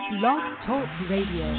Blog Talk Radio.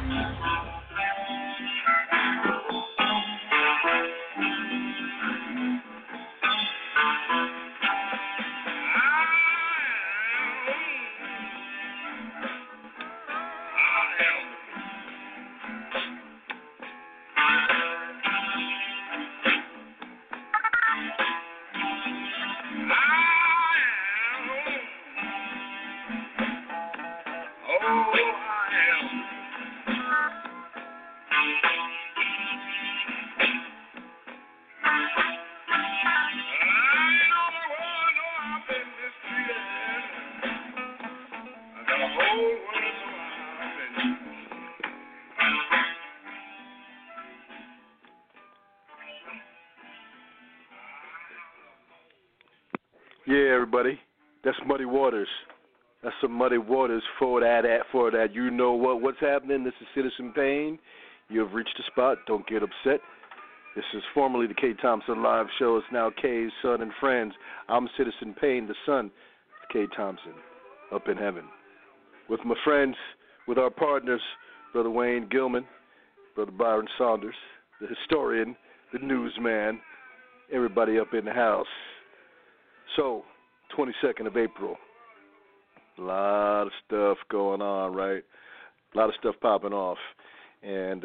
Yeah, everybody, that's Muddy Waters. That's some Muddy Waters for that. You know what's happening. This is Citizen Payne. You have reached the spot. Don't get upset. This is formerly the K. Thompson Live Show. It's now K's Son and Friends. I'm Citizen Payne, the son of K. Thompson, up in heaven. With my friends, with our partners, Brother Wayne Gilman, Brother Byron Saunders, the historian, the newsman, everybody up in the house. So, 22nd of April, a lot of stuff going on, right? A lot of stuff popping off. And,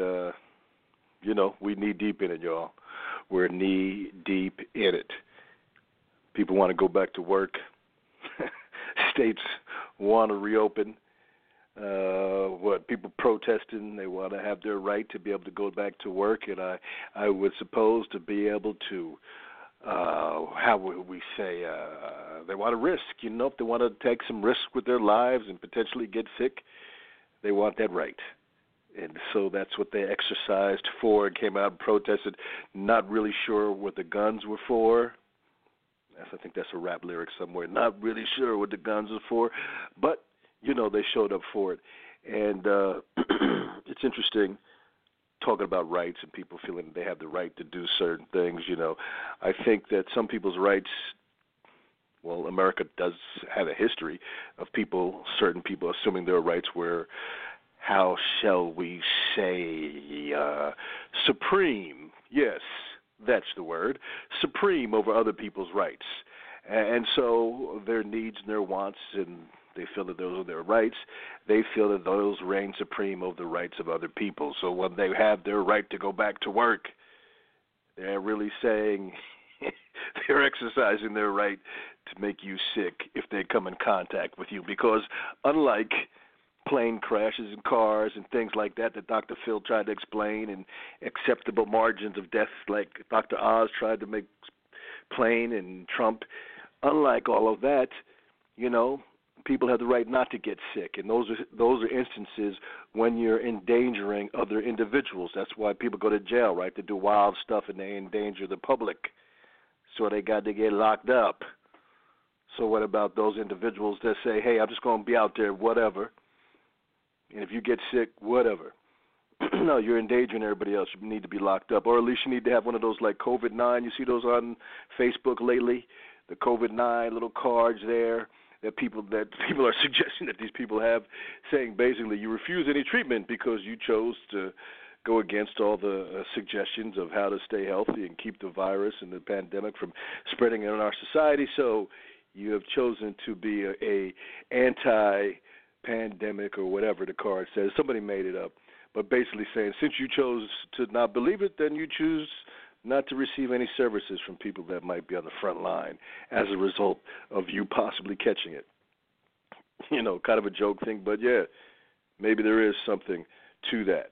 we knee deep in it, y'all. We're knee deep in it. People want to go back to work. States want to reopen. People protesting, they want to have their right to be able to go back to work. And I would suppose to be able to how would we say, they want to risk, if they want to take some risk with their lives and potentially get sick, they want that right. And so that's what they exercised for and came out and protested, not really sure what the guns were for. I think that's a rap lyric somewhere, not really sure what the guns are for, but, they showed up for it. And it's interesting talking about rights and people feeling they have the right to do certain things, I think that some people's rights, America does have a history of certain people assuming their rights were, how shall we say, supreme. Yes, that's the word, supreme over other people's rights. And so their needs and their wants, and they feel that those are their rights. They feel that those reign supreme over the rights of other people. So when they have their right to go back to work, they're really saying they're exercising their right to make you sick if they come in contact with you. Because unlike plane crashes and cars and things like that Dr. Phil tried to explain, and acceptable margins of death like Dr. Oz tried to make plain, and Trump, unlike all of that, people have the right not to get sick, and those are instances when you're endangering other individuals. That's why people go to jail, right? They do wild stuff and they endanger the public, so they got to get locked up. So what about those individuals that say, hey, I'm just going to be out there, whatever, and if you get sick, whatever. No, you're endangering everybody else. You need to be locked up, or at least you need to have one of those like COVID-9. You see those on Facebook lately, the COVID-9 little cards there. That people are suggesting that these people have, saying basically you refuse any treatment because you chose to go against all the suggestions of how to stay healthy and keep the virus and the pandemic from spreading in our society. So you have chosen to be a anti-pandemic or whatever the card says. Somebody made it up, but basically saying since you chose to not believe it, then you choose not to receive any services from people that might be on the front line as a result of you possibly catching it. Kind of a joke thing, but yeah, maybe there is something to that.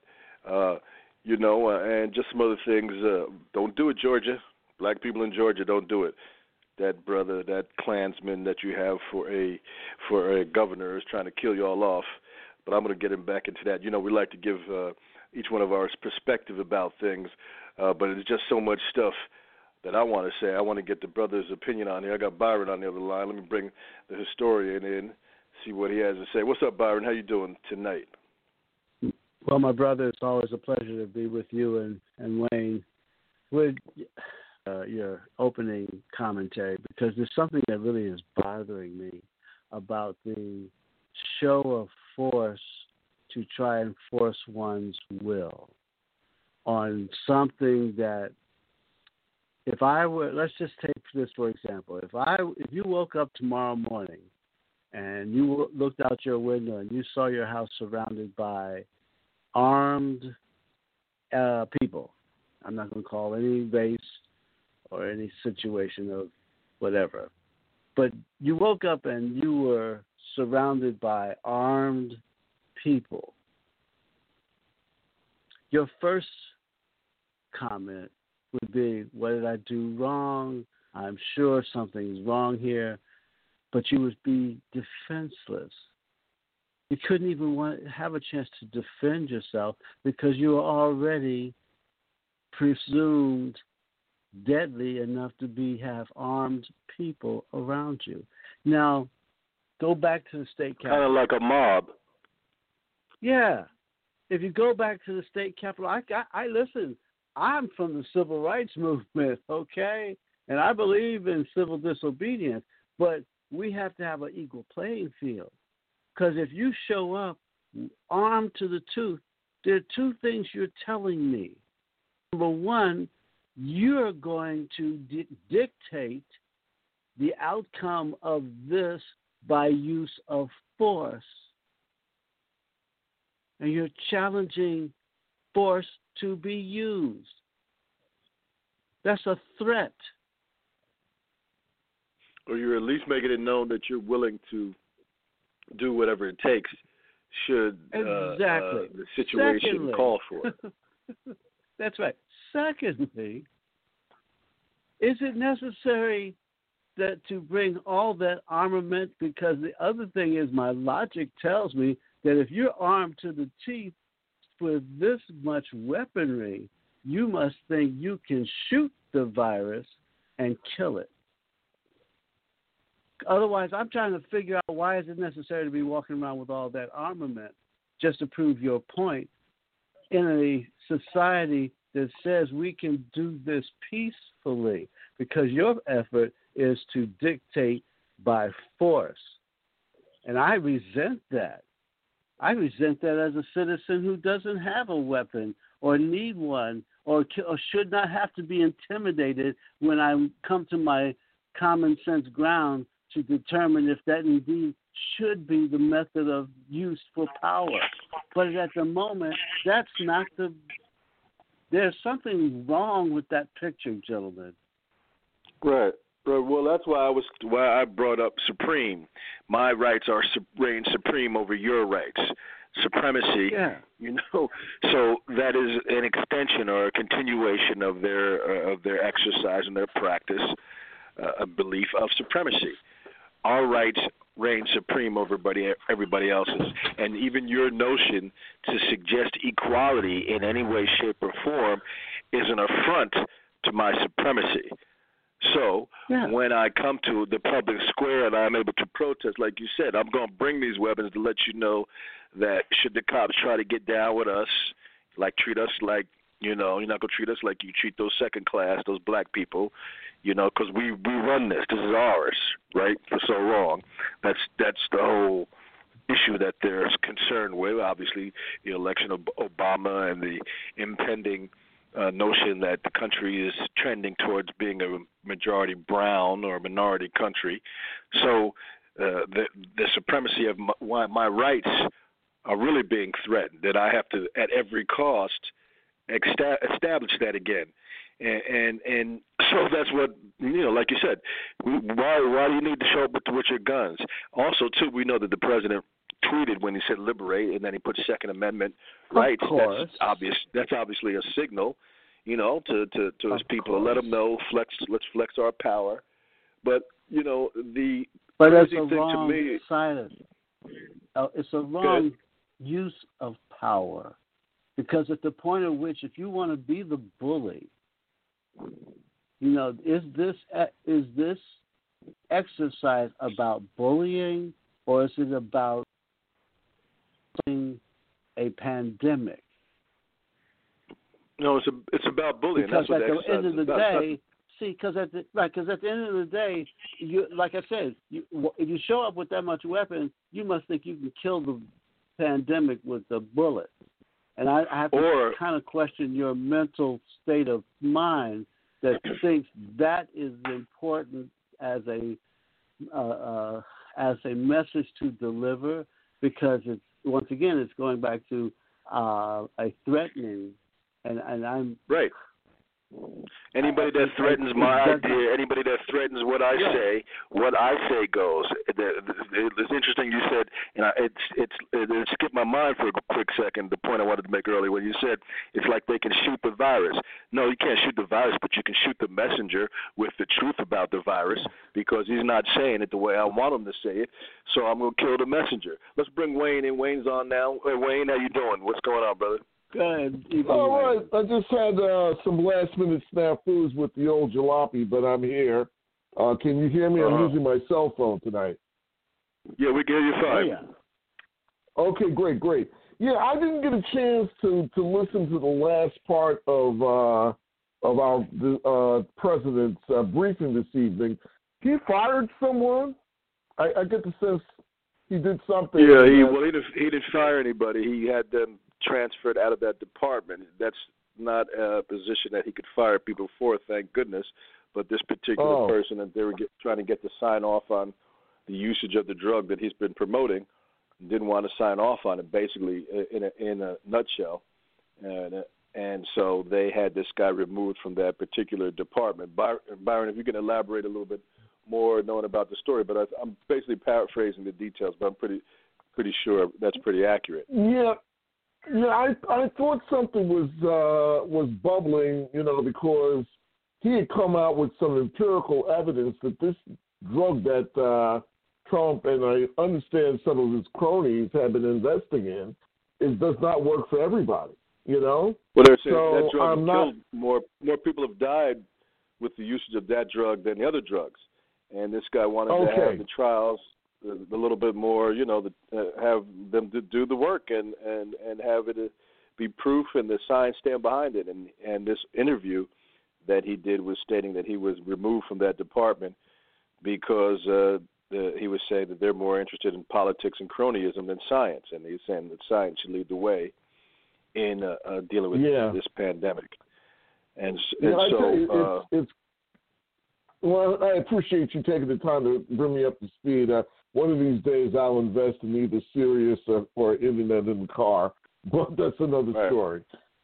And just some other things. Don't do it, Georgia. Black people in Georgia, don't do it. That brother, that Klansman that you have for a governor is trying to kill you all off. But I'm going to get him back into that. We like to give each one of ours perspective about things. But it's just so much stuff that I want to say. I want to get the brother's opinion on here. I got Byron on the other line. Let me bring the historian in, see what he has to say. What's up, Byron? How you doing tonight? Well, my brother, it's always a pleasure to be with you and Wayne with your opening commentary, because there's something that really is bothering me about the show of force to try and force one's will on something that, if I were, let's just take this for example. If you woke up tomorrow morning and you looked out your window and you saw your house surrounded by armed people, I'm not going to call any race or any situation of whatever, but you woke up and you were surrounded by armed people, your first comment would be, what did I do wrong? I'm sure something's wrong here. But you would be defenseless. You couldn't even have a chance to defend yourself because you were already presumed deadly enough to have armed people around you. Now, go back to the state capitol. Kind of like a mob. Yeah. If you go back to the state capitol, I listen. I'm from the civil rights movement, okay? And I believe in civil disobedience, but we have to have an equal playing field. Because if you show up armed to the tooth, there are two things you're telling me. Number one, you're going to dictate the outcome of this by use of force. And you're challenging force to be used. That's a threat. Or you're at least making it known that you're willing to do whatever it takes should exactly. The situation call for it. That's right. Secondly, is it necessary that to bring all that armament? Because the other thing is, my logic tells me that if you're armed to the teeth with this much weaponry, you must think you can shoot the virus and kill it. Otherwise, I'm trying to figure out, why is it necessary to be walking around with all that armament just to prove your point in a society that says we can do this peacefully, because your effort is to dictate by force. And I resent that. I resent that as a citizen who doesn't have a weapon or need one or should not have to be intimidated when I come to my common sense ground to determine if that indeed should be the method of use for power. But at the moment, that's not there's something wrong with that picture, gentlemen. Right. Well, that's why I brought up supreme. My rights reign supreme over your rights. Supremacy, yeah. So that is an extension or a continuation of their exercise and their practice, a belief of supremacy. Our rights reign supreme over everybody else's. And even your notion to suggest equality in any way, shape, or form is an affront to my supremacy. So when I come to the public square and I'm able to protest, like you said, I'm going to bring these weapons to let you know that should the cops try to get down with us, like treat us like, you're not going to treat us like you treat those second class, those black people, because we run this. This is ours, right, for so long. That's the whole issue that they're concerned with. Obviously, the election of Obama and the impending notion that the country is trending towards being a majority brown or minority country. So the supremacy of my rights are really being threatened, that I have to, at every cost, establish that again. And so that's what, like you said, why do you need to show up with your guns? Also, too, we know that the president tweeted when he said liberate, and then he put Second Amendment rights. That's obviously a signal, to his people. Let them know, let's flex our power. But the crazy thing to me, it's a wrong use of power, because at the point at which, if you want to be the bully, is this exercise about bullying, or is it about a pandemic? No, it's about bullying. Because that's what at the end of the day, because at the end of the day, you, like I said, if you show up with that much weapon, you must think you can kill the pandemic with a bullet. And I have to kind of question your mental state of mind that thinks that is important as a message to deliver, because it's, once again, it's going back to a threatening, and I'm right. Anybody that threatens my idea, anybody that threatens what I say goes. It's interesting you said, it skipped my mind for a quick second, the point I wanted to make earlier when you said it's like they can shoot the virus. No, you can't shoot the virus, but you can shoot the messenger with the truth about the virus, because he's not saying it the way I want him to say it, so I'm going to kill the messenger. Let's bring Wayne in. Wayne's on now. Hey, Wayne, how you doing? What's going on, brother? Go ahead. All right. I just had some last-minute snafus with the old jalopy, but I'm here. Can you hear me? I'm using my cell phone tonight. Yeah, we can hear you fine. Yeah. Okay, great. Yeah, I didn't get a chance to listen to the last part of our president's briefing this evening. He fired someone? I get the sense he did something. Yeah, he didn't fire anybody. He had them transferred out of that department. That's not a position that he could fire people for, thank goodness. But this particular person that they were trying to get to sign off on the usage of the drug that he's been promoting didn't want to sign off on it, basically, in a nutshell. And so they had this guy removed from that particular department. Byron, if you can elaborate a little bit more knowing about the story, but I'm basically paraphrasing the details, but I'm pretty sure that's pretty accurate. Yeah, I thought something was bubbling, because he had come out with some empirical evidence that this drug that Trump and I understand some of his cronies have been investing in does not work for everybody, Well, they're saying that drug has killed more people have died with the usage of that drug than the other drugs, and this guy wanted to have the trials a little bit more, have them to do the work and have it be proof and the science stand behind it. And this interview that he did was stating that he was removed from that department because he was saying that they're more interested in politics and cronyism than science, and he's saying that science should lead the way in dealing with this pandemic. Well, I appreciate you taking the time to bring me up to speed. One of these days I'll invest in either Sirius or internet in the car, but that's another story.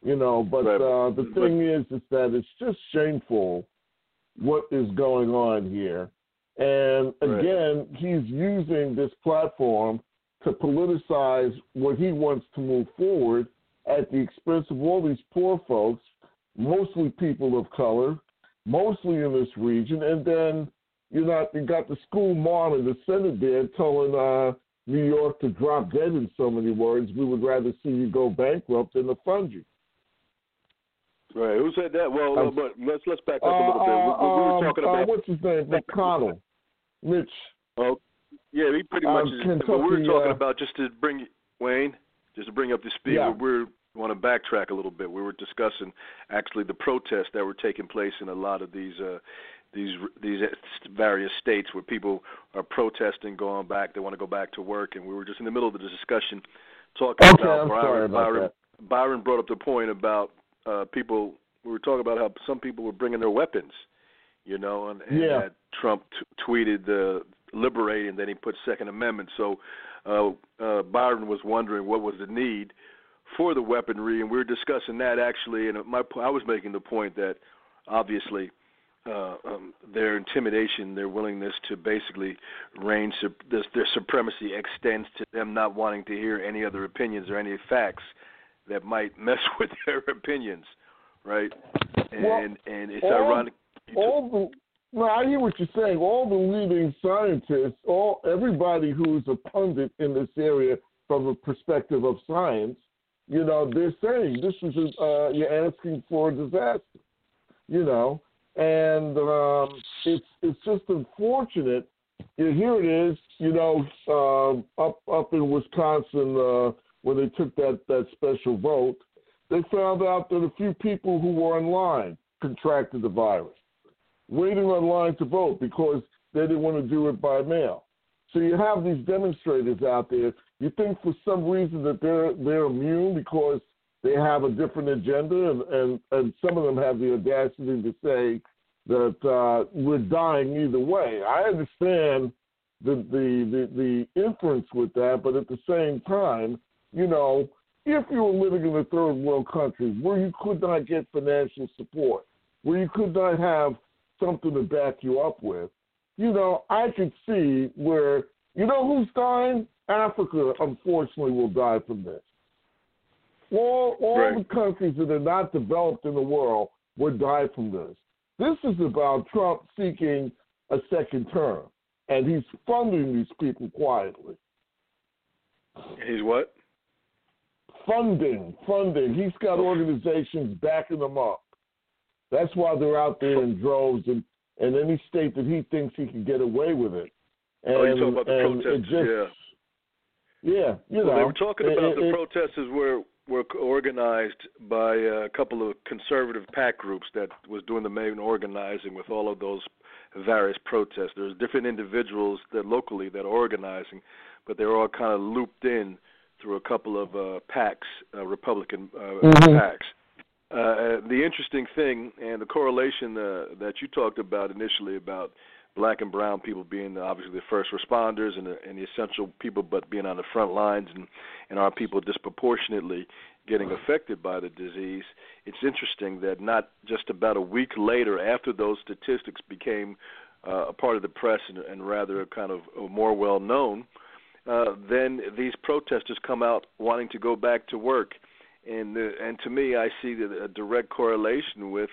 The thing is that it's just shameful what is going on here. And again, he's using this platform to politicize what he wants to move forward at the expense of all these poor folks, mostly people of color, mostly in this region, and then you got the school mom in the Senate there telling New York to drop dead, in so many words. We would rather see you go bankrupt than to fund you. Right. Who said that? Well, but let's back up a little bit. We were talking about what's his name? McConnell. Mitch. Oh, yeah, he pretty much is. Kentucky, but we were talking about, just to bring up to speed. Yeah. We want to backtrack a little bit. We were discussing actually the protests that were taking place in a lot of these various states where people are protesting, going back. They want to go back to work, and we were just in the middle of the discussion talking about Byron brought up the point about people. We were talking about how some people were bringing their weapons, and that Trump tweeted liberate, and then he put Second Amendment. So Byron was wondering what was the need for the weaponry, and we were discussing that actually. And I was making the point that obviously their intimidation, their willingness to basically reign, their supremacy extends to them not wanting to hear any other opinions or any facts that might mess with their opinions, right? And it's ironic. I hear what you're saying. All the leading scientists, everybody who's a pundit in this area from a perspective of science, they're saying this is you're asking for a disaster, and it's just unfortunate. Here it is, up in Wisconsin when they took that special vote, they found out that a few people who were online contracted the virus, waiting online to vote because they didn't want to do it by mail. So you have these demonstrators out there You think for some reason that they're immune because they have a different agenda, and some of them have the audacity to say that we're dying either way. I understand the inference with that, but at the same time, you know, if you were living in a third world country where you could not get financial support, where you could not have something to back you up with, you know, I could see where, you know who's dying? Africa, unfortunately, will die from this. All right. the countries that are not developed in the world will die from this. This is about Trump seeking a second term, and he's funding these people quietly. He's what? Funding. He's got organizations backing them up. That's why they're out there in droves in any state that he thinks he can get away with it. And, you're talking about the protesters, Yeah, you know. They were talking about the protesters were organized by a couple of conservative PAC groups that was doing the main organizing with all of those various protests. There's different individuals that locally that are organizing, but they're all kind of looped in through a couple of PACs, Republican PACs. The interesting thing and the correlation that you talked about initially about black and brown people being obviously the first responders and the essential people, but being on the front lines and our people disproportionately getting affected by the disease, it's interesting that not just about a week later after those statistics became a part of the press and rather kind of more well-known, then these protesters come out wanting to go back to work. And to me, I see a direct correlation with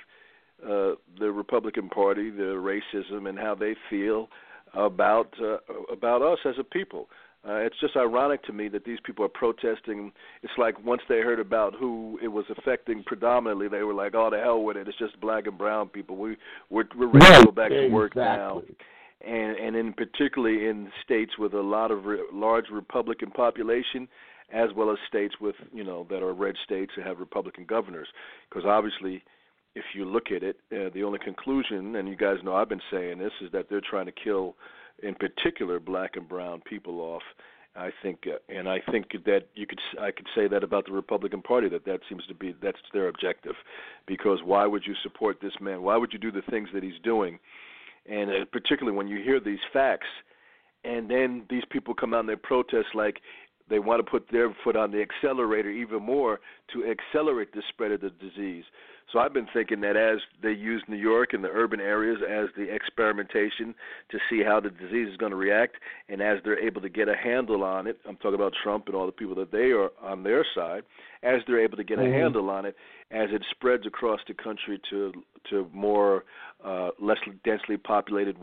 the Republican Party, the racism, and how they feel about us as a people. It's just ironic to me that these people are protesting. It's like once they heard about who it was affecting predominantly, they were like, "Oh, the hell with it! It's just black and brown people. We're ready to go back to work now." And in particularly in states with a lot of large Republican population, as well as states with that are red states that have Republican governors, because obviously, if you look at it, the only conclusion, and you guys know I've been saying this, is that they're trying to kill, in particular, black and brown people off. I think that I could say that about the Republican Party, that seems to be that's their objective, because why would you support this man? Why would you do the things that he's doing? And particularly when you hear these facts, and then these people come out and they protest like they want to put their foot on the accelerator even more to accelerate the spread of the disease. So I've been thinking that as they use New York and the urban areas as the experimentation to see how the disease is going to react, and as they're able to get a handle on it, I'm talking about Trump and all the people that they are on their side, as they're able to get a handle on it, as it spreads across the country to more less densely populated,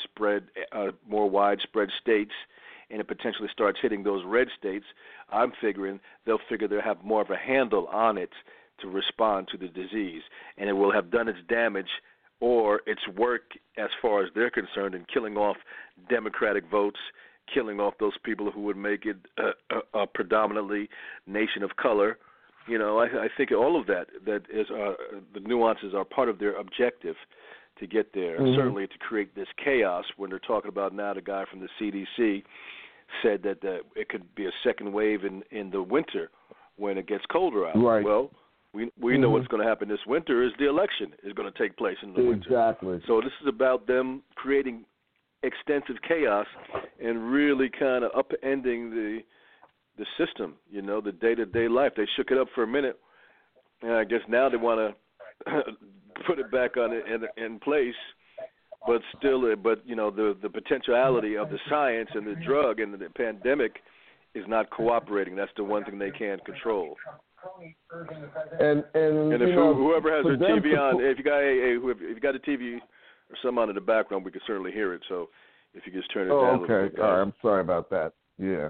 more widespread states, and it potentially starts hitting those red states, I'm figuring they'll have more of a handle on it to respond to the disease, and it will have done its damage or its work as far as they're concerned in killing off Democratic votes, killing off those people who would make it a predominantly nation of color. I think all of that is the nuances are part of their objective to get there. Certainly to create this chaos when they're talking about now the guy from the CDC said that it could be a second wave in the winter when it gets colder out. Right. Well, we know what's going to happen this winter is the election is going to take place in the winter. Exactly. So this is about them creating extensive chaos and really kind of upending the system, the day-to-day life. They shook it up for a minute, and I guess now they want to put it back in place. But still, the potentiality of the science and the drug and the pandemic is not cooperating. That's the one thing they can't control. And if whoever has their TV on, if you got a TV or some on in the background, we can certainly hear it. So if you just turn it down. Okay. A little bit, all right. I'm sorry about that. Yeah.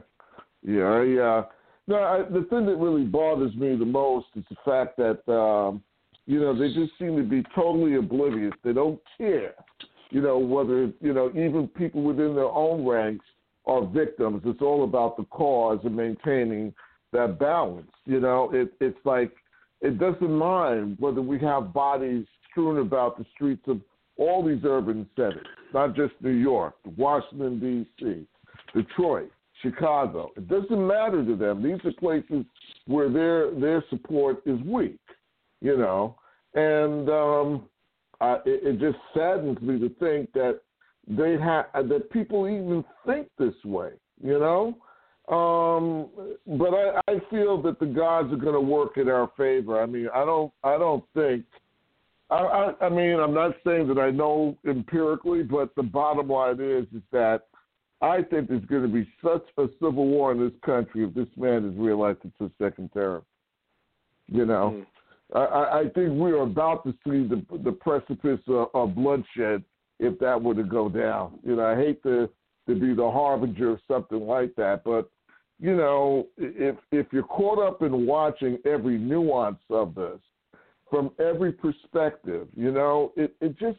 The thing that really bothers me the most is the fact that they just seem to be totally oblivious. They don't care. Whether even people within their own ranks are victims. It's all about the cause and maintaining that balance. It's like it doesn't mind whether we have bodies strewn about the streets of all these urban centers, not just New York, Washington, D.C., Detroit, Chicago. It doesn't matter to them. These are places where their support is weak, you know. And it just saddens me to think that that people even think this way, you know. But I feel that the gods are going to work in our favor. I mean, I don't think. I mean, I'm not saying that I know empirically, but the bottom line is that I think there's going to be such a civil war in this country if this man is reelected to a second term. You know, I think we are about to see the precipice of bloodshed if that were to go down. You know, I hate to be the harbinger of something like that, but you know, if you're caught up in watching every nuance of this from every perspective, you know, it's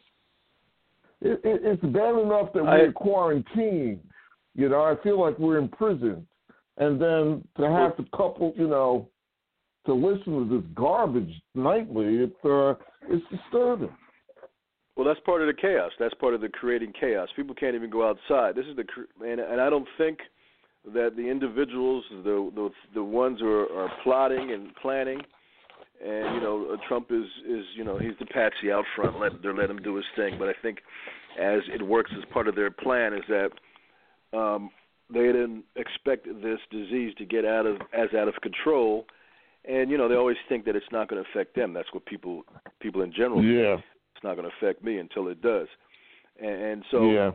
bad enough that we're quarantined. You know, I feel like we're in prison, and then to have to couple, you know, to listen to this garbage nightly, it's disturbing. Well, that's part of the chaos. That's part of the creating chaos. People can't even go outside. This is and I don't think that the individuals, the ones who are plotting and planning, and you know, Trump is you know, he's the patsy out front. Let him do his thing. But I think as it works as part of their plan is that they didn't expect this disease to get out of control, and you know, they always think that it's not going to affect them. That's what people in general. Yeah. Think. It's not going to affect me until it does, and so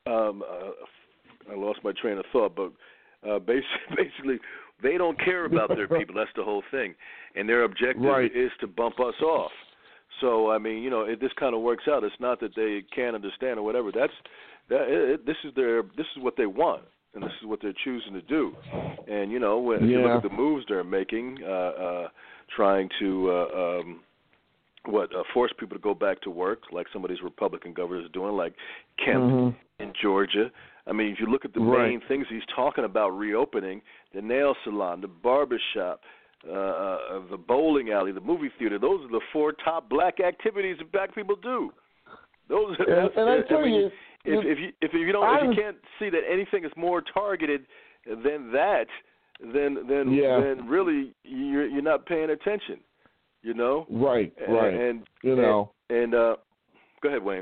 I lost my train of thought, but basically they don't care about their people. That's the whole thing, and their objective is to bump us off. So I mean, you know, if this kind of works out, it's not that they can't understand or whatever. This is what they want, and this is what they're choosing to do. And you know, when you look at the moves they're making, trying to force people to go back to work, like some of these Republican governors are doing, like Kemp in Georgia. I mean, if you look at the main things he's talking about reopening, the nail salon, the barber shop, the bowling alley, the movie theater, those are the 4 top black activities that black people do. Those are, and I tell you, if you can't see that anything is more targeted than that, then really you're not paying attention. You know, right, and you know, and go ahead, Wayne.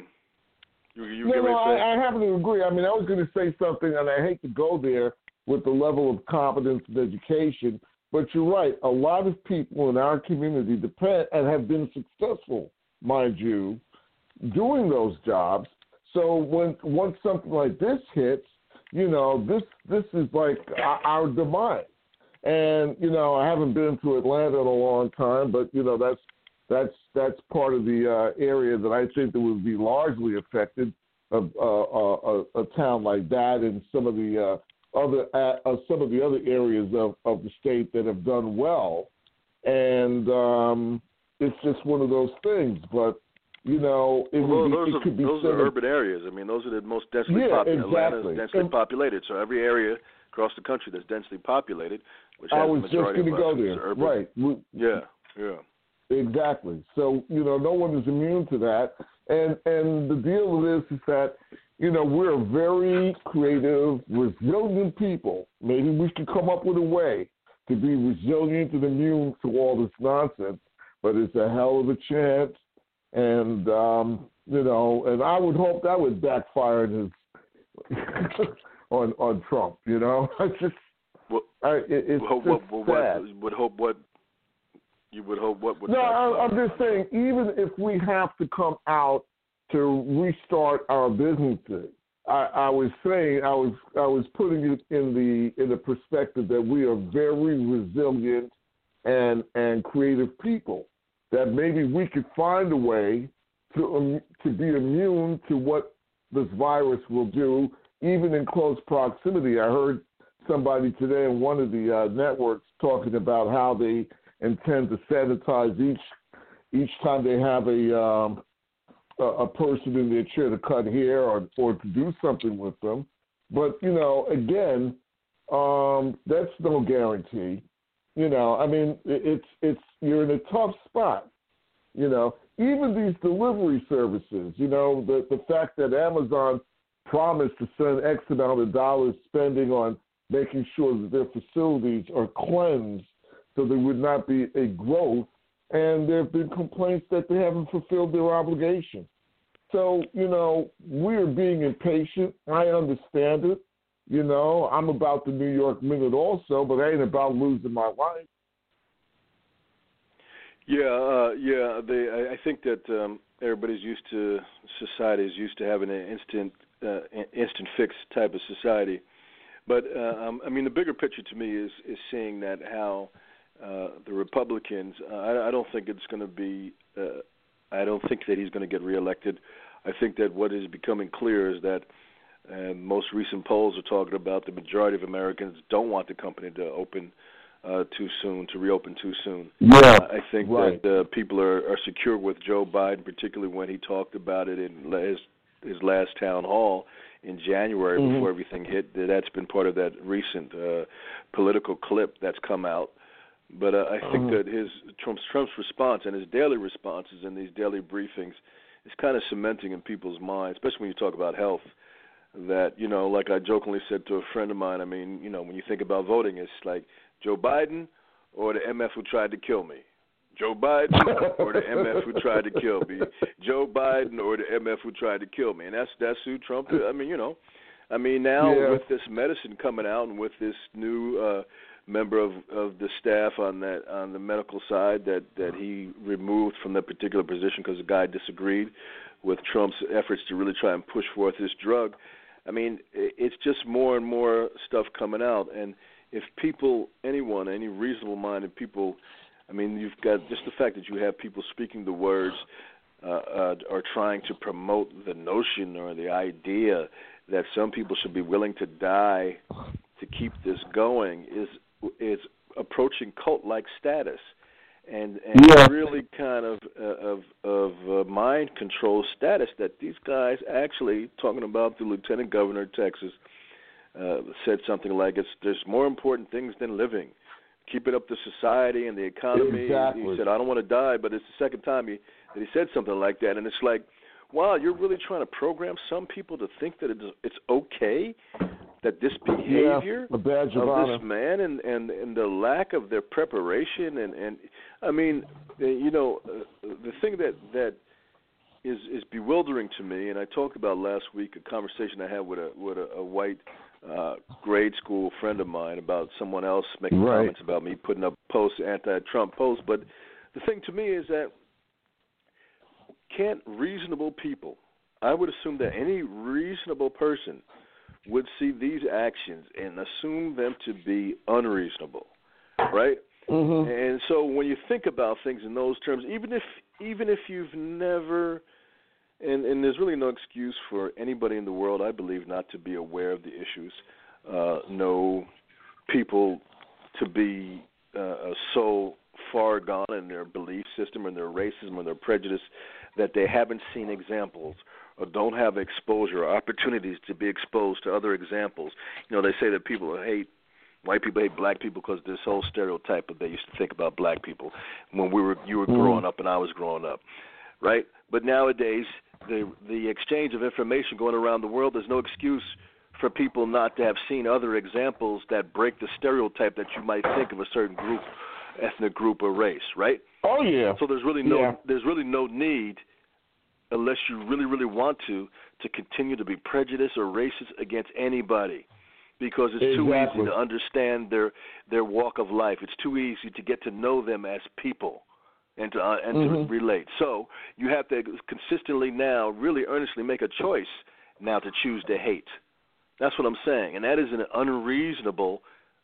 I happen to agree. I mean, I was going to say something, and I hate to go there with the level of competence and education, but you're right. A lot of people in our community depend and have been successful, mind you, doing those jobs. So once something like this hits, you know, this is like our demise. And, you know, I haven't been to Atlanta in a long time, but, you know, that's part of the area that I think that would be largely affected, a town like that and some of the other areas of the state that have done well. And it's just one of those things. But, you know, it could be those are urban areas. I mean, those are the most densely populated. Exactly. Atlanta is densely populated. So every area across the country that's densely populated, which has the majority of us, is urban. Right. Yeah. Exactly. So, you know, no one is immune to that. And the deal with this is that, you know, we're a very creative, resilient people. Maybe we should come up with a way to be resilient and immune to all this nonsense. But it's a hell of a chance. And, you know, and I would hope that would backfire in his on Trump, you know. It's just, it's sad. You would hope what would. No, I'm just saying, even if we have to come out to restart our businesses, I was saying, I was putting it in the perspective that we are very resilient and creative people. That maybe we could find a way to be immune to what this virus will do, even in close proximity. I heard somebody today in one of the networks talking about how they intend to sanitize each time they have a person in their chair to cut hair or to do something with them. But, you know, again, that's no guarantee. You know, I mean, it's you're in a tough spot. You know, even these delivery services, you know, the fact that Amazon promised to send X amount of dollars spending on making sure that their facilities are cleansed so there would not be a growth. And there have been complaints that they haven't fulfilled their obligation. So, we're being impatient. I understand it. I'm about the New York Minute also, but I ain't about losing my life. I think that everybody's used to, society is used to having an instant fix type of society. But, the bigger picture to me is seeing that how the Republicans, I don't think it's going to be, I don't think that he's going to get reelected. I think that what is becoming clear is that most recent polls are talking about the majority of Americans don't want the company to open too soon, to reopen too soon. Yeah, I think that people are secure with Joe Biden, particularly when he talked about it in his last town hall in January before everything hit. That's been part of that recent political clip that's come out. But I think that Trump's response and his daily responses in these daily briefings is kind of cementing in people's minds, especially when you talk about health, that, like I jokingly said to a friend of mine, when you think about voting, it's like Joe Biden or the MF who tried to kill me. Joe Biden or the MF who tried to kill me. Joe Biden or the MF who tried to kill me. And that's who Trump is. Now with this medicine coming out and with this new member of the staff on the medical side that he removed from that particular position because the guy disagreed with Trump's efforts to really try and push forth this drug. It's just more and more stuff coming out. And if people, any reasonable-minded people, you've got just the fact that you have people speaking the words or trying to promote the notion or the idea that some people should be willing to die to keep this going is approaching cult-like status, and really kind of mind control status that these guys actually, talking about the lieutenant governor of Texas, said something like, there's more important things than living. Keep it up to society and the economy. Exactly. He said, I don't want to die, but it's the second time that he said something like that, and it's like, wow, you're really trying to program some people to think that it's okay that this behavior a badge of this man and the lack of their preparation and the thing that is bewildering to me, and I talked about last week a conversation I had with a white grade school friend of mine about someone else making comments about me putting up posts, anti-Trump posts, but the thing to me is that can't reasonable people, I would assume that any reasonable person would see these actions and assume them to be unreasonable, right? Mm-hmm. And so when you think about things in those terms, even if you've never, and there's really no excuse for anybody in the world, I believe, not to be aware of the issues, no people to be so far gone in their belief system and their racism or their prejudice that they haven't seen examples or don't have exposure or opportunities to be exposed to other examples. They say that white people hate black people because this whole stereotype that they used to think about black people when you were growing up and I was growing up, right? But nowadays, the exchange of information going around the world, there's no excuse for people not to have seen other examples that break the stereotype that you might think of a certain group, ethnic group or race, right? Oh yeah. So there's really no need, unless you really, really want to continue to be prejudiced or racist against anybody, because it's too easy to understand their walk of life. It's too easy to get to know them as people and to relate. So you have to consistently now really earnestly make a choice now to choose to hate. That's what I'm saying, and that is an unreasonable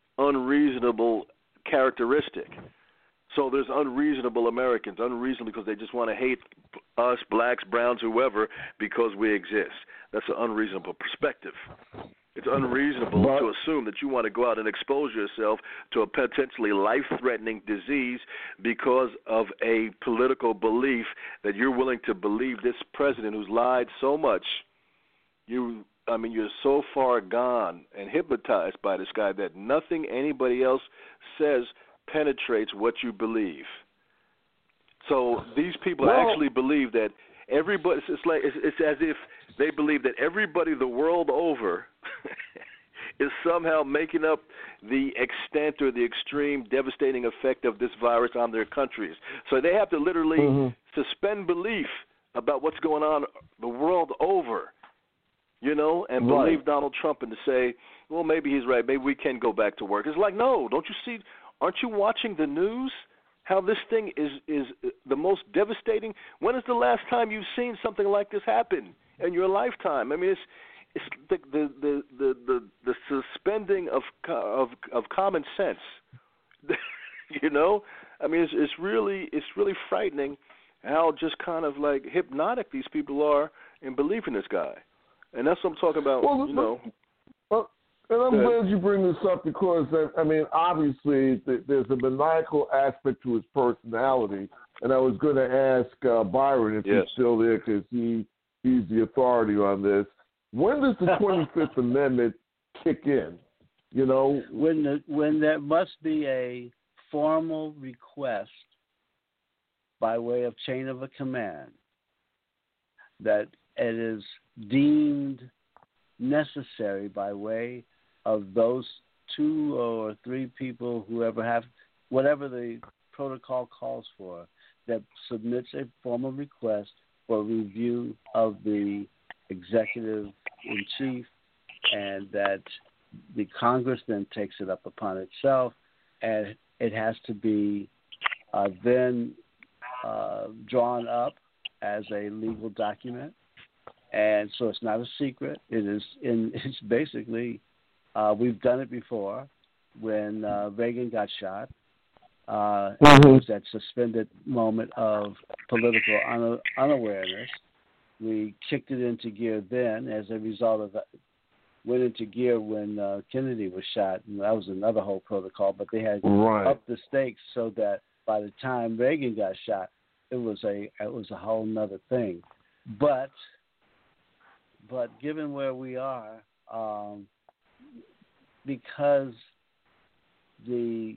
characteristic. So there's unreasonable Americans, unreasonable because they just want to hate us, blacks, browns, whoever, because we exist. That's an unreasonable perspective. It's unreasonable to assume that you want to go out and expose yourself to a potentially life-threatening disease because of a political belief that you're willing to believe this president who's lied so much. You're so far gone and hypnotized by this guy that nothing anybody else says penetrates what you believe. So these people actually believe that everybody. It's as if they believe that everybody the world over is somehow making up the extent or the extreme devastating effect of this virus on their countries. So they have to literally suspend belief about what's going on the world over, you know, and believe Donald Trump and to say, well, maybe he's right. Maybe we can go back to work. It's like, no, don't you see? Aren't you watching the news? How this thing is the most devastating. When is the last time you've seen something like this happen in your lifetime? I mean, it's the suspending of common sense. You know, I mean, it's really frightening how just kind of like hypnotic these people are in believing this guy, and that's what I'm talking about. Well, you know. And I'm glad you bring this up because, I mean, obviously there's a maniacal aspect to his personality. And I was going to ask Byron if he's still there because he's the authority on this. When does the 25th Amendment kick in? You know? When there must be a formal request by way of chain of a command that it is deemed necessary by way of those 2 or 3 people, whoever have whatever the protocol calls for, that submits a formal request for review of the executive in chief, and that the Congress then takes it up upon itself, and it has to be then drawn up as a legal document. And so it's not a secret. It's basically, we've done it before when Reagan got shot. It was that suspended moment of political unawareness. We kicked it into gear then as a result of that. Went into gear when Kennedy was shot, and that was another whole protocol. But they had upped the stakes so that by the time Reagan got shot, it was a whole nother thing. But given where we are, because the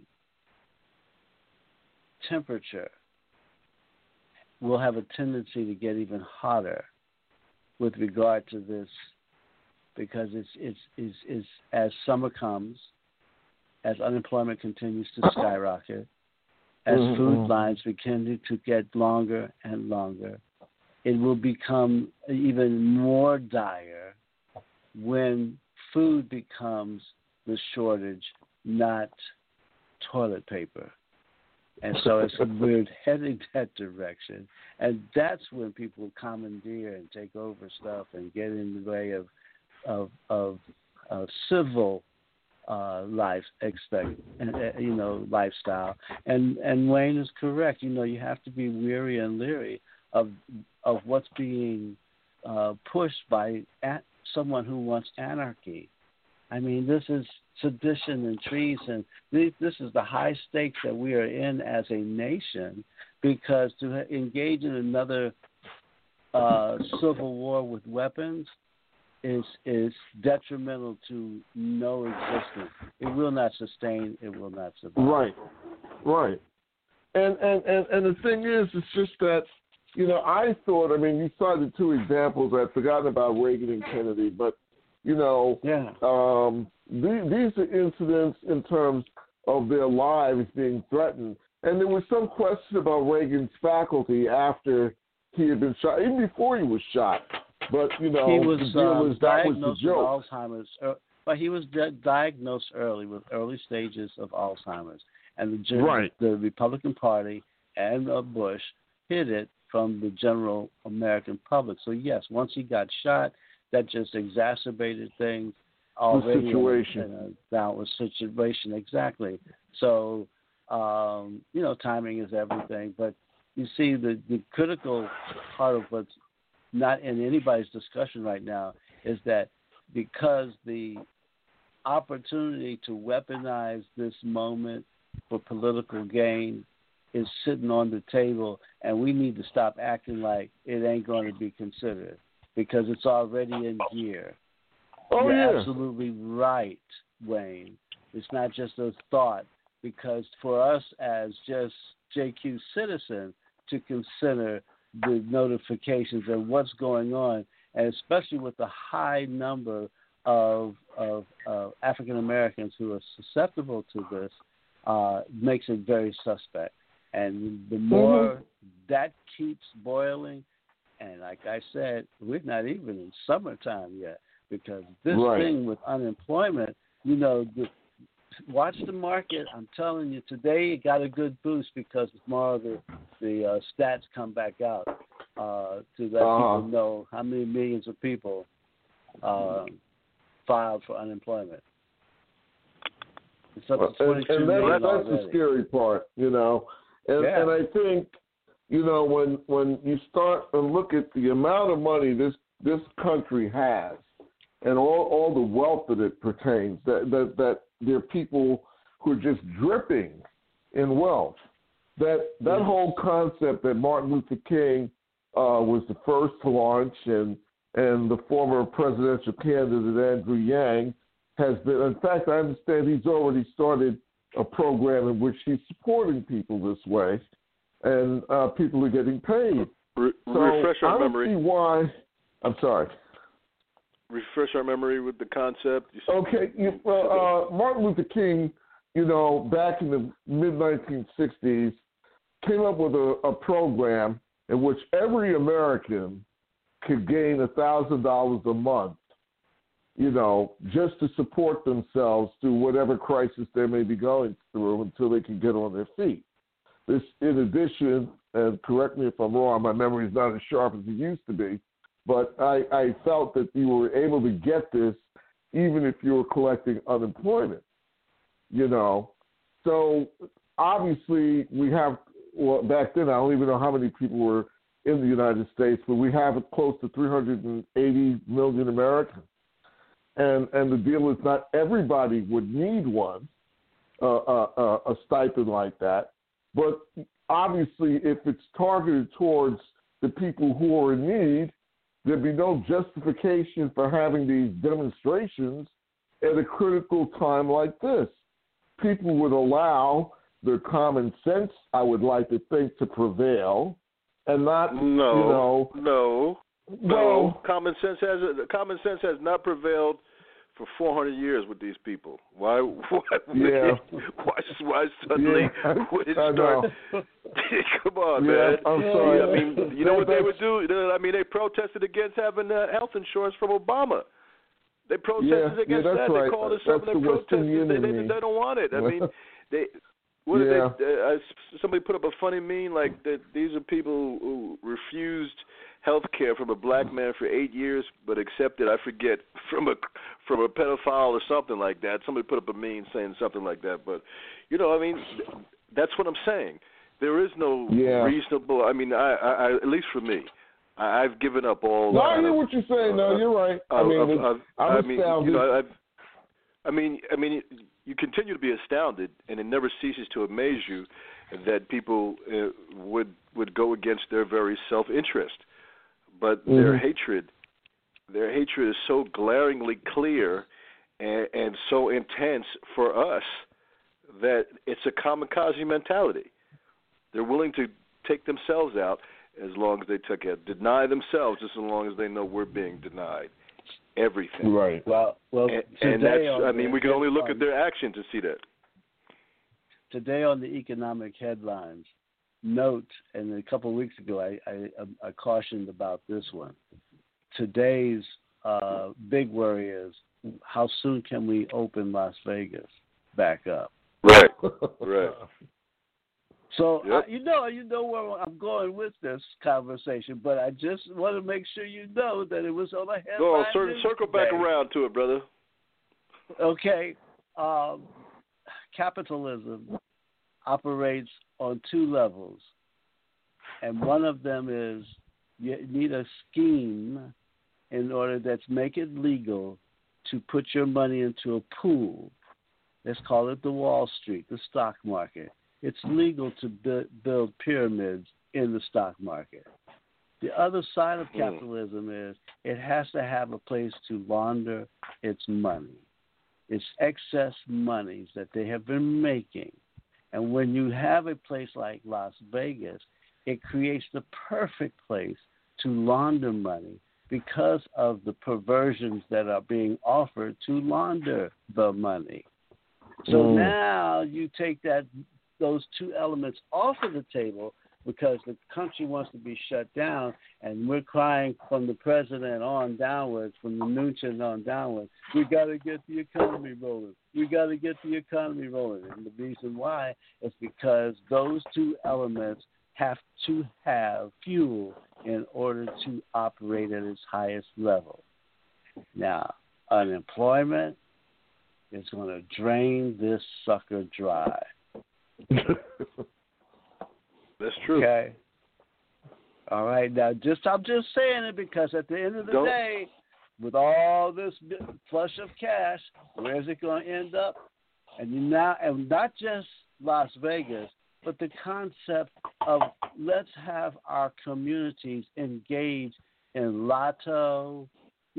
temperature will have a tendency to get even hotter with regard to this, because it's as summer comes, as unemployment continues to skyrocket, as food lines begin to get longer and longer, it will become even more dire when food becomes the shortage, not toilet paper. And so we're heading that direction. And that's when people commandeer and take over stuff and get in the way of civil lifestyle. And Wayne is correct. You know, you have to be weary and leery of what's being pushed by someone who wants anarchy. I mean, this is sedition and treason. This is the high stakes that we are in as a nation, because to engage in another civil war with weapons is detrimental to no existence. It will not sustain. It will not survive. Right. And the thing is, it's just that, you know, I thought, I mean, you cited 2 examples. I'd forgotten about Reagan and Kennedy, but, you know, these are incidents in terms of their lives being threatened. And there was some question about Reagan's faculty after he had been shot, even before he was shot. But, you know, he was diagnosed with Alzheimer's. But he was diagnosed early with early stages of Alzheimer's. And the Republican Party and Bush hid it from the general American public. So, yes, once he got shot, that just exacerbated things already. The situation. In a downward situation, exactly. So, you know, timing is everything. But you see, the critical part of what's not in anybody's discussion right now is that because the opportunity to weaponize this moment for political gain is sitting on the table, and we need to stop acting like it ain't going to be considered, because it's already in gear. You're absolutely right, Wayne. It's not just a thought, because for us as just JQ citizens to consider the notifications and what's going on, and especially with the high number of African Americans who are susceptible to this makes it very suspect. And the more that keeps boiling, and like I said, we're not even in summertime yet, because this thing with unemployment, watch the market. I'm telling you, today it got a good boost because tomorrow the stats come back out to let people know how many millions of people filed for unemployment. It's up to 22 million that's the scary part, And I think, when you start and look at the amount of money this country has and all the wealth that it pertains, that there are people who are just dripping in wealth. That whole concept that Martin Luther King was the first to launch, and the former presidential candidate Andrew Yang has been. In fact, I understand he's already started a program in which he's supporting people this way, and people are getting paid. Refresh our memory. I don't see why. I'm sorry. Refresh our memory with the concept. Okay. Martin Luther King, back in the mid-1960s, came up with a program in which every American could gain $1,000 a month, just to support themselves through whatever crisis they may be going through until they can get on their feet. This, in addition, and correct me if I'm wrong, my memory is not as sharp as it used to be, but I felt that you were able to get this even if you were collecting unemployment, So obviously we have, back then I don't even know how many people were in the United States, but we have close to 380 million Americans. And the deal is not everybody would need one, a stipend like that. But obviously if it's targeted towards the people who are in need, there'd be no justification for having these demonstrations at a critical time like this. People would allow their common sense, I would like to think, to prevail, and not, No. Common sense has not prevailed for 400 years with these people. Why suddenly would it start? Come on, man. I'm sorry. I mean, you know what they would do? I mean, they protested against having health insurance from Obama. They protested against that. Right. They called it something. They protested. They don't want it. I mean, somebody put up a funny meme like that. These are people who refused health care from a black man for 8 years, but accepted, I forget, from a pedophile or something like that. Somebody put up a meme saying something like that. But, I mean, that's what I'm saying. There is no reasonable. I mean, I at least for me, I've given up all. No, I hear what you're saying. No, you're right. I'm astounded. I mean, you continue to be astounded, and it never ceases to amaze you that people would go against their very self-interest. But their hatred is so glaringly clear and so intense for us that it's a kamikaze mentality. They're willing to take themselves out as long as they deny themselves just as long as they know we're being denied everything. Right. Well, and that's, we can only look at their action to see that. Today on the economic headlines, note, and a couple of weeks ago I cautioned about this one. Today's big worry is how soon can we open Las Vegas back up? Right. So you know where I'm going with this conversation, but I just want to make sure you know that it was on a headline. Go on, circle back around to it, brother. Okay, capitalism operates on two levels, and one of them is you need a scheme in order to make it legal to put your money into a pool. Let's call it the Wall Street, the stock market. It's legal to build pyramids in the stock market. The other side of capitalism is it has to have a place to launder its money, its excess monies that they have been making. And when you have a place like Las Vegas, it creates the perfect place to launder money because of the perversions that are being offered to launder the money. So now you take those two elements off of the table because the country wants to be shut down, and we're crying from the president on downwards, from the Mnuchin on downwards, we got to get the economy rolling. We got to get the economy rolling. And the reason why is because those two elements have to have fuel in order to operate at its highest level. Now, unemployment is going to drain this sucker dry. That's true. Okay. All right. Now, I'm just saying it because at the end of the day, with all this flush of cash, where's it going to end up? And not just Las Vegas, but the concept of let's have our communities engage in lotto,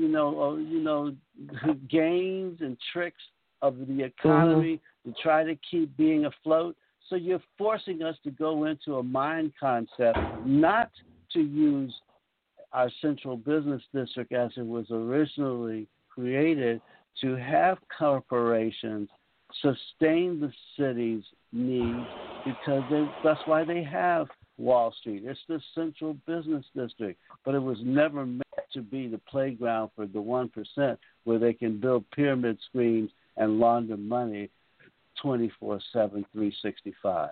games and tricks of the economy to try to keep being afloat. So you're forcing us to go into a mind concept, not to use our central business district as it was originally created, to have corporations sustain the city's needs, because that's why they have Wall Street. It's the central business district, but it was never meant to be the playground for the 1% where they can build pyramid schemes and launder money 24/7, 365.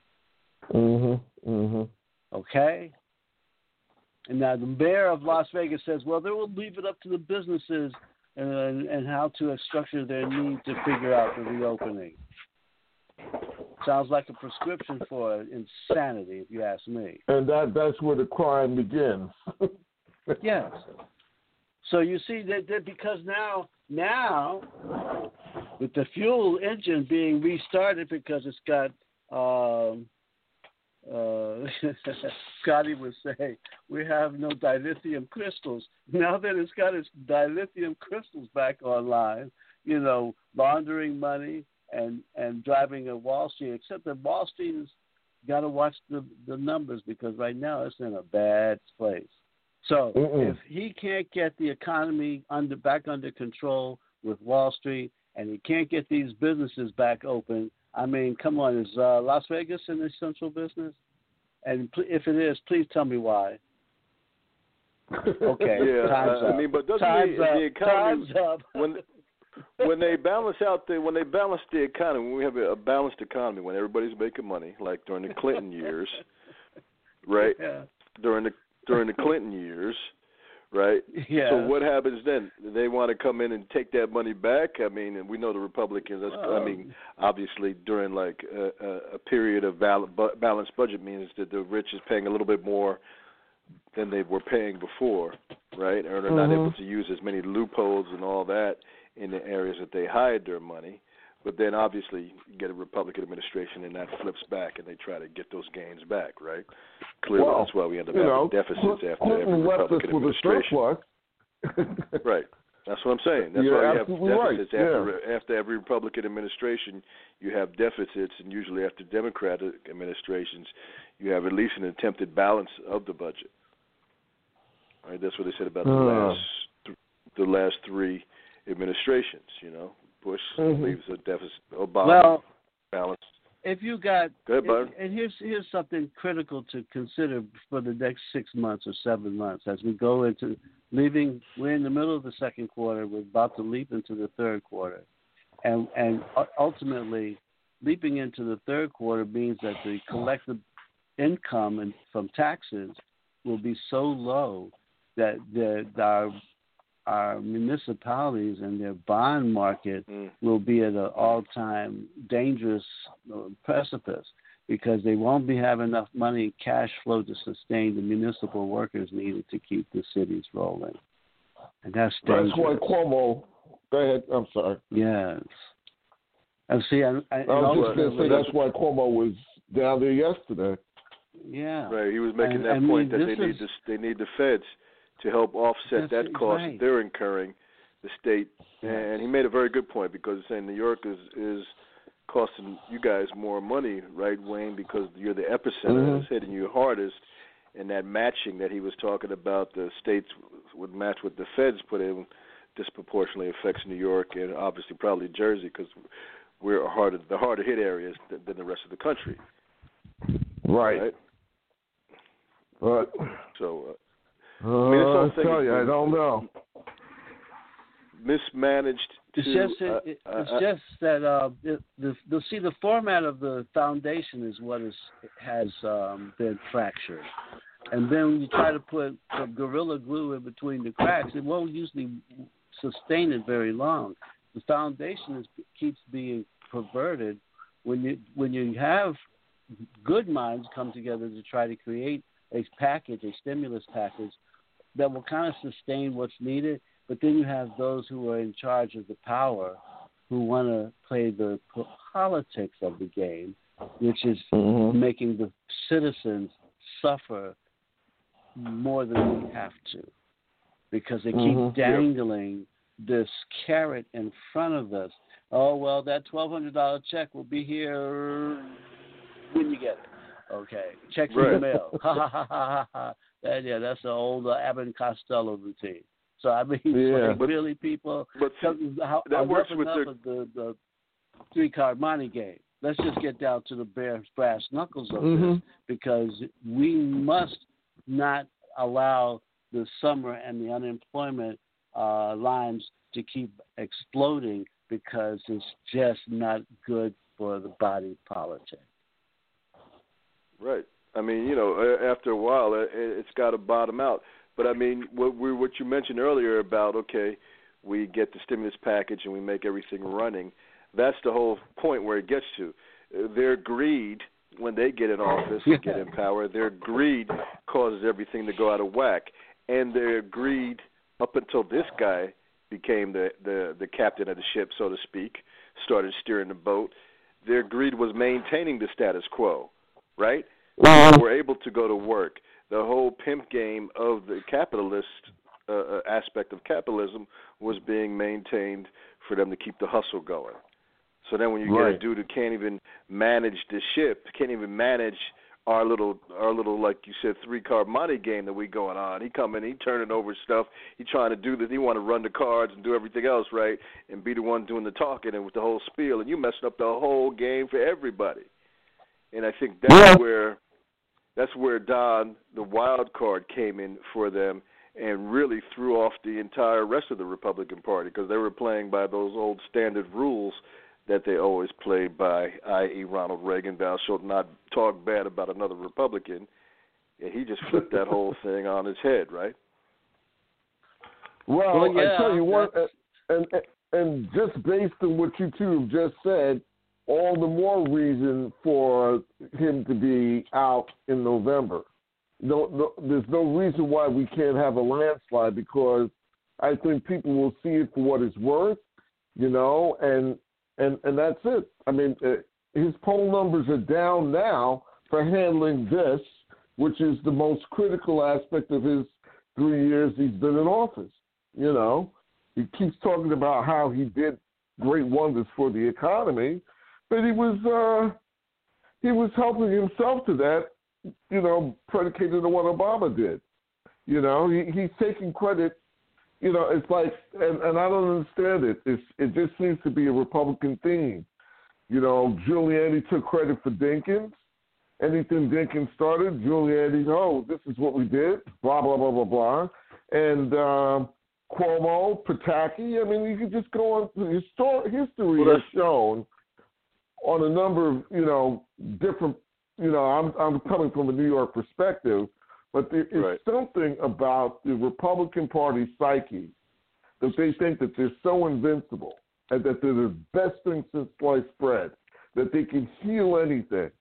Okay? And now the mayor of Las Vegas says, well, they will leave it up to the businesses and how to structure their need to figure out the reopening. Sounds like a prescription for insanity, if you ask me. And that's where the crime begins. Yes. So you see that because now with the fuel engine being restarted because it's got Scotty would say, we have no dilithium crystals. Now that it's got its dilithium crystals back online, laundering money and driving at Wall Street, except that Wall Street has got to watch the numbers because right now it's in a bad place. So if he can't get the economy back under control with Wall Street and he can't get these businesses back open, I mean, come on, is Las Vegas an essential business? And if it is, please tell me why. Okay, yeah, time's up. I mean, but doesn't the economy when they balance the economy, when we have a balanced economy, when everybody's making money, like during the Clinton years, right? Yeah. During the Clinton years, right? Yeah. So what happens then? They want to come in and take that money back. I mean, and we know the Republicans. Obviously, during like a period of balanced budget means that the rich is paying a little bit more than they were paying before, right? Or they're not able to use as many loopholes and all that in the areas that they hide their money. But then obviously you get a Republican administration and that flips back and they try to get those gains back, right? Clearly that's why we end up having deficits after every Republican administration. Right. That's what I'm saying. That's why we have deficits after every Republican administration. You have deficits, and usually after Democratic administrations, you have at least an attempted balance of the budget. Right? That's what they said about the last three administrations. Bush leaves a deficit. Obama balance. If you got, go ahead, Byron. And here's something critical to consider for the next 6 months or 7 months as we go into leaving. We're in the middle of the second quarter. We're about to leap into the third quarter, and ultimately, leaping into the third quarter means that the collective income from taxes will be so low that our municipalities and their bond market will be at an all-time dangerous precipice because they won't be having enough money, cash flow to sustain the municipal workers needed to keep the cities rolling. And that's dangerous. That's why Cuomo... Go ahead. I'm sorry. Yes. And see, I was just going to say that's why Cuomo was down there yesterday. Yeah. Right. He was making that point that they need the feds to help offset that cost that they're incurring, the state. And he made a very good point because he's saying New York is costing you guys more money, right, Wayne, because you're the epicenter. It's hitting you hardest. And that matching that he was talking about, the states would match what the feds put in, disproportionately affects New York and obviously probably Jersey because we're the harder hit areas than the rest of the country. Right. But so I tell you, I don't know. Mismanaged. It's just that the format of the foundation is what has been fractured, and then when you try to put some gorilla glue in between the cracks, it won't usually sustain it very long. The foundation keeps being perverted when you have good minds come together to try to create a stimulus package that will kind of sustain what's needed. But then you have those who are in charge of the power who want to play the politics of the game, which is making the citizens suffer more than we have to, because they keep dangling this carrot in front of us. Oh, well, that $1,200 check will be here when you get it. Okay, check's in the mail. Ha, ha, ha, ha, ha. That's the old Abbott and Costello routine. So, I mean, really, people, that works with the three-card money game. Let's just get down to the brass knuckles of this, because we must not allow the summer and the unemployment lines to keep exploding, because it's just not good for the body politic. Right. I mean, after a while, it's got to bottom out. But, I mean, what you mentioned earlier about, okay, we get the stimulus package and we make everything running, that's the whole point where it gets to. Their greed, when they get in office and get in power, their greed causes everything to go out of whack. And their greed, up until this guy became the captain of the ship, so to speak, started steering the boat, their greed was maintaining the status quo, right? They were able to go to work. The whole pimp game of the capitalist aspect of capitalism was being maintained for them to keep the hustle going. So then when you get a dude who can't even manage the ship, can't even manage our little like you said, three-card money game that we going on, he coming, he turning over stuff, he trying to do this, he want to run the cards and do everything else right and be the one doing the talking and with the whole spiel, and you messing up the whole game for everybody. And I think that's where Don, the wild card, came in for them and really threw off the entire rest of the Republican Party, because they were playing by those old standard rules that they always played by, i.e. Ronald Reagan, thou shalt not talk bad about another Republican. And he just flipped that whole thing on his head, right? Well, I tell you what, and just based on what you two have just said, all the more reason for him to be out in November. No, there's no reason why we can't have a landslide, because I think people will see it for what it's worth, and that's it. I mean, his poll numbers are down now for handling this, which is the most critical aspect of his 3 years he's been in office. He keeps talking about how he did great wonders for the economy, but he was helping himself to that, predicated on what Obama did. He's taking credit. It's like, and I don't understand it. It just seems to be a Republican theme. Giuliani took credit for Dinkins. Anything Dinkins started, Giuliani, this is what we did, blah, blah, blah, blah, blah. And Cuomo, Pataki, I mean, you could just go on. History has shown on a number of, different, I'm coming from a New York perspective, but there is something about the Republican Party psyche that they think that they're so invincible and that they're the best thing since sliced bread, that they can heal anything.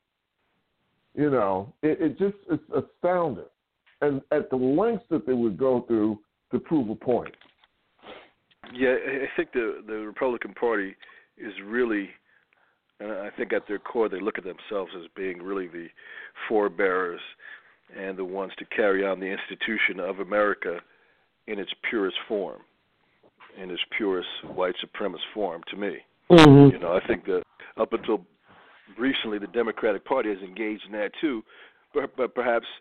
It's astounding. And at the lengths that they would go through to prove a point. Yeah, I think the Republican Party is really, and I think at their core they look at themselves as being really the forebearers and the ones to carry on the institution of America in its purest form, in its purest white supremacist form, to me. Mm-hmm. I think that up until recently the Democratic Party has engaged in that too, but perhaps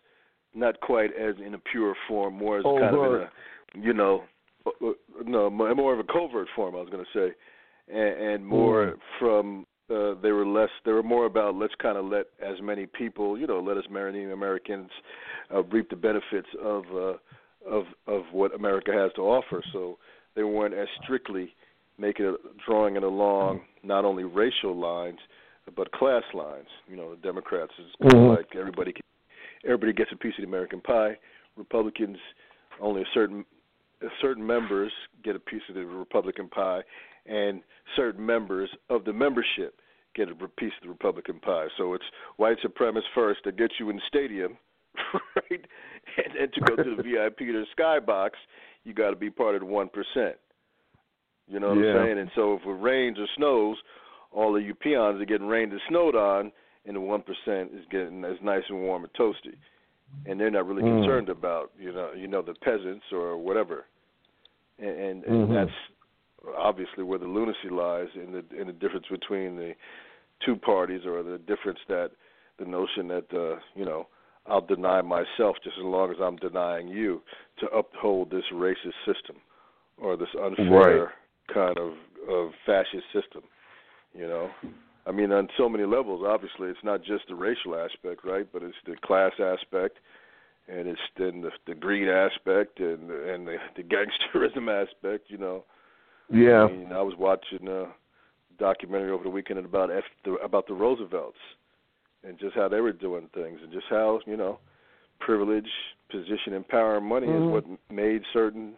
not quite as in a pure form, more as overt. kind of in a, you know, no, more of a covert form, I was going to say, and more from they were more about let's kind of let as many people, you know, let as many Americans reap the benefits of what America has to offer. So they weren't as strictly drawing it along not only racial lines but class lines. You know, the Democrats is kind of like everybody gets a piece of the American pie. Republicans, only certain members get a piece of the Republican pie, and certain members of the membership get a piece of the Republican pie. So it's white supremacists first that get you in the stadium, right? And to go to the VIP to the skybox, you got to be part of the 1%. You know what I'm saying? And so if it rains or snows, all of you peons are getting rained and snowed on, and the 1% is getting as nice and warm and toasty. And they're not really concerned about, you know, the peasants or whatever. And that's obviously where the lunacy lies in the difference between the two parties, or the difference that the notion that, you know, I'll deny myself just as long as I'm denying you to uphold this racist system or this unfair kind of fascist system, you know. I mean, on so many levels, obviously, it's not just the racial aspect, right, but it's the class aspect, and it's then the greed aspect and the gangsterism aspect, you know. Yeah. I mean, I was watching a documentary over the weekend about the Roosevelts and just how they were doing things, and just how, you know, privilege, position, and power and money is what made certain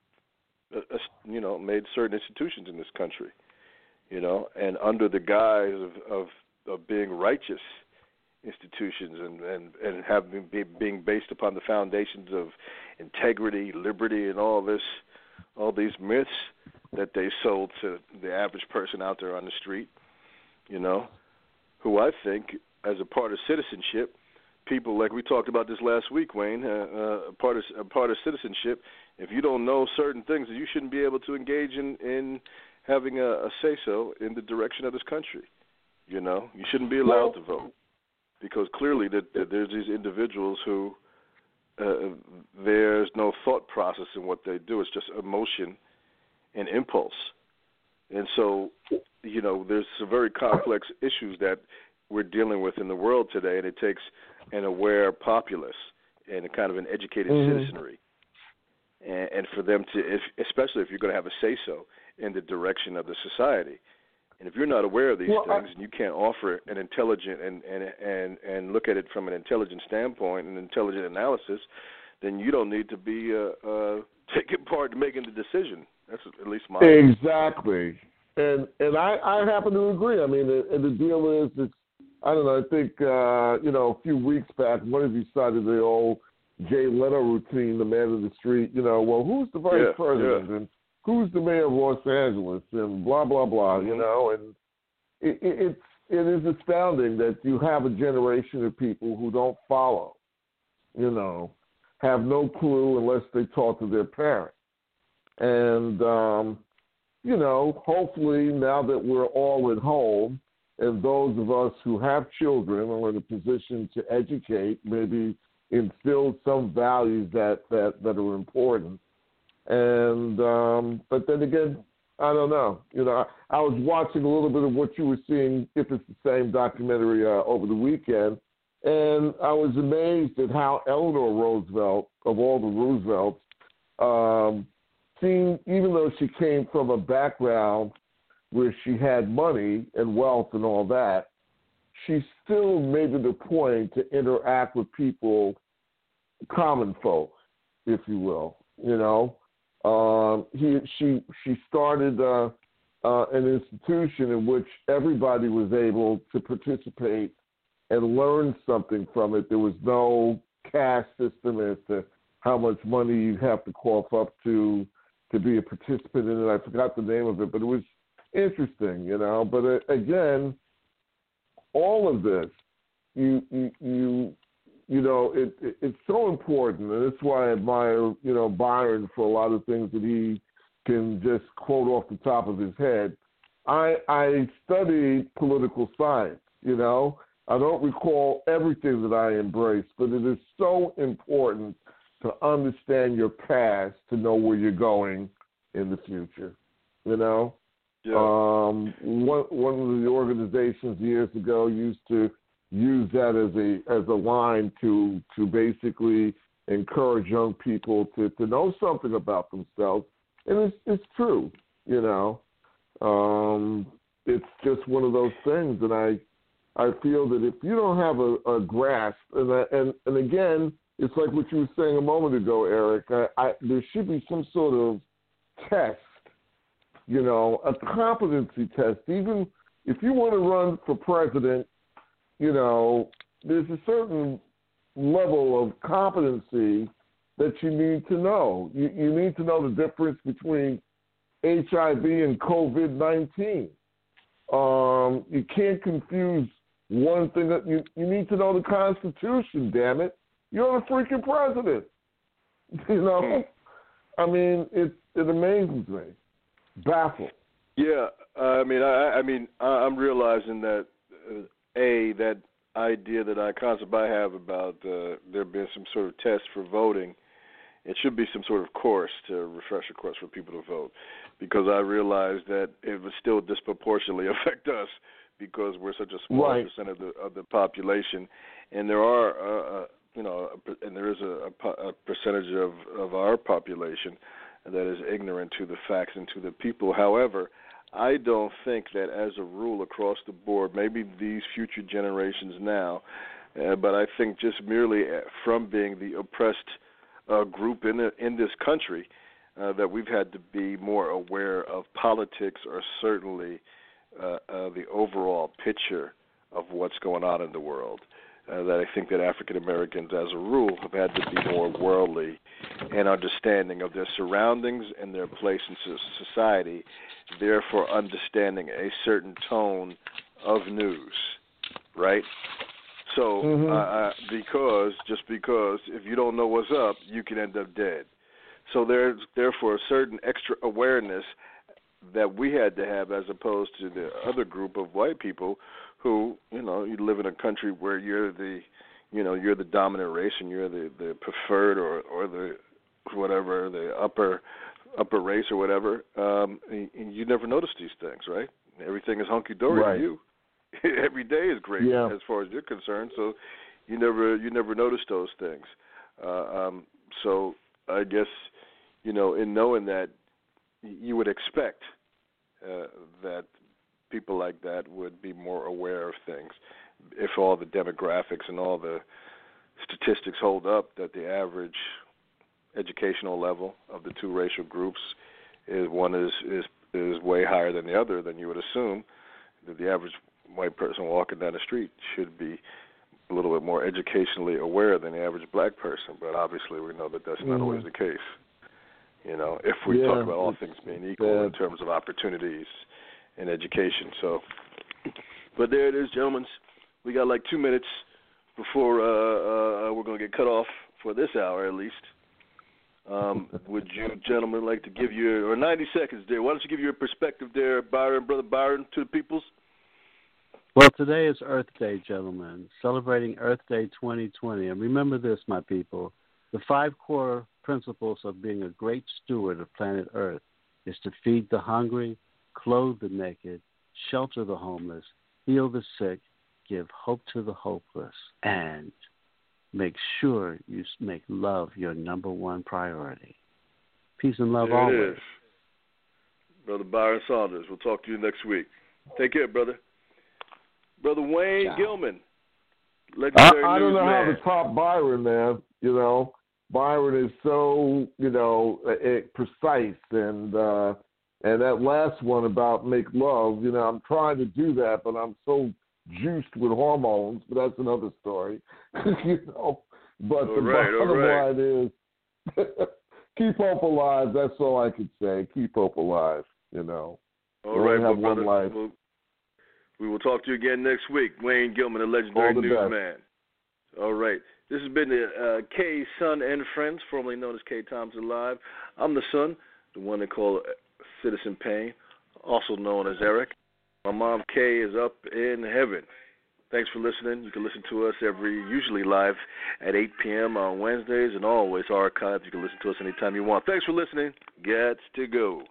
institutions in this country. You know, and under the guise of being righteous institutions and having being based upon the foundations of integrity, liberty, and all these myths that they sold to the average person out there on the street, you know, who I think, as a part of citizenship, people like we talked about this last week, Wayne, a part of citizenship. If you don't know certain things, you shouldn't be able to engage in having a say-so in the direction of this country. You know, you shouldn't be allowed to vote, because clearly there's these individuals who there's no thought process in what they do. It's just emotion and impulse. And so, you know, there's some very complex issues that we're dealing with in the world today, and it takes an aware populace and a kind of an educated citizenry. And for them to, especially if you're going to have a say-so in the direction of the society. And if you're not aware of these things and you can't offer an intelligent and look at it from an intelligent standpoint and intelligent analysis, then you don't need to be taking part in making the decision. That's at least my Exactly. And I happen to agree. I mean, the deal is, I don't know, I think, you know, a few weeks back, one of you cited the old Jay Leno routine, the man of the street, you know, well, who's the vice president and who's the mayor of Los Angeles and blah, blah, blah, you know, and it is astounding that you have a generation of people who don't follow, you know, have no clue unless they talk to their parents. And, you know, hopefully now that we're all at home and those of us who have children are in a position to educate, maybe instill some values that are important. And but then again, I don't know. You know, I was watching a little bit of what you were seeing, if it's the same documentary, over the weekend, and I was amazed at how Eleanor Roosevelt, of all the Roosevelts, seemed, even though she came from a background where she had money and wealth and all that, she still made it a point to interact with people, common folk, if you will. You know, she started an institution in which everybody was able to participate and learn something from it. There was no caste system as to how much money you have to cough up to be a participant in it. I forgot the name of it, but it was interesting, you know. But again, all of this, you know, it's so important, and that's why I admire, you know, Byron for a lot of things that he can just quote off the top of his head. I studied political science, you know, I don't recall everything that I embraced, but it is so important to understand your past to know where you're going in the future. You know? Yeah. One of the organizations years ago used to use that as a line to basically encourage young people to know something about themselves, and it's true, you know. It's just one of those things, and I feel that if you don't have a grasp, and again, it's like what you were saying a moment ago, Eric. There should be some sort of test, you know, a competency test. Even if you want to run for president, you know, there's a certain level of competency that you need to know. You need to know the difference between HIV and COVID-19. You can't confuse one thing. That you need to know the Constitution, damn it. You're the freaking president. You know? I mean, it amazes me. Baffled. Yeah, I mean, I'm realizing that that idea that I have about there being some sort of test for voting, it should be some sort of course, to refresher course for people to vote, because I realize that it would still disproportionately affect us because we're such a small percent of the population, and there are and there is a percentage of our population that is ignorant to the facts and to the people. However, I don't think that as a rule across the board, maybe these future generations now, but I think just merely from being the oppressed group in this country, that we've had to be more aware of politics, or certainly the overall picture of what's going on in the world. That I think that African Americans, as a rule, have had to be more worldly and understanding of their surroundings and their place in society, therefore understanding a certain tone of news, right? So, because if you don't know what's up, you can end up dead. So there's therefore a certain extra awareness that we had to have, as opposed to the other group of white people who, you know, you live in a country where you're the dominant race and you're the preferred or the whatever, the upper race or whatever. And you never notice these things, right? Everything is hunky dory to you. Every day is great as far as you're concerned. So you never notice those things. So I guess, you know, in knowing that, you would expect that people like that would be more aware of things. If all the demographics and all the statistics hold up, that the average educational level of the two racial groups is way higher than the other, then you would assume that the average white person walking down the street should be a little bit more educationally aware than the average black person. But obviously we know that that's not always the case. You know, if we talk about all things being equal in terms of opportunities in education. So, but there it is, gentlemen. We got like 2 minutes before we're going to get cut off for this hour at least. Would you gentlemen like to give your, or 90 seconds there, why don't you give your perspective there, Brother Byron, to the peoples? Well, today is Earth Day, gentlemen, celebrating Earth Day 2020. And remember this, my people, the 5 core principles of being a great steward of planet Earth is to feed the hungry, clothe the naked, shelter the homeless, heal the sick, give hope to the hopeless, and make sure you make love your number one priority. Peace and love always. It is. Brother Byron Saunders, we'll talk to you next week. Take care, brother. Brother Wayne Gilman, legendary I don't know newsman. how to top Byron, man. You know, Byron is so, you know, precise, and that last one about make love, you know, I'm trying to do that, but I'm so juiced with hormones, but that's another story. You know, but the bottom line is keep hope alive. That's all I can say. Keep hope alive, you know. All right, have one life. We will talk to you again next week. Wayne Gilman, a legendary newsman. All right. This has been the K, Son, and Friends, formerly known as K Times Alive. I'm the son, the one they call Citizen Payne, also known as Eric. My mom, Kay, is up in heaven. Thanks for listening. You can listen to us usually live at 8 p.m. on Wednesdays, and always archived. You can listen to us anytime you want. Thanks for listening. Gets to go.